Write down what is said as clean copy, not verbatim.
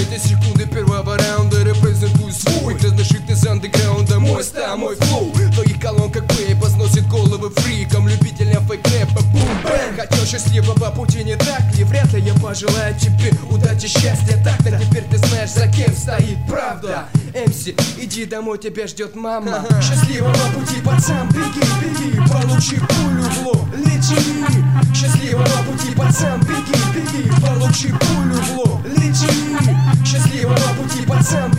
этой секунды первого раунда репрезентую свой. Разношит из андеграунда мой стайл, мой флоу. В твоих колонках бейба сносит головы фрикам, любителям фейк-рэпа, бум-бэм. Хотел счастливого пути, не так ли? Вряд ли я пожелаю тебе удачи, счастья. Так-то теперь ты знаешь, за кем стоит правда. МС, иди домой, тебя ждет мама. Счастливого пути, пацан, беги, беги, получи пулю в лоб, лети. Счастливого пути, пацан, беги, беги, получи пулю в лоб, лети. Счастливого пути, пацан,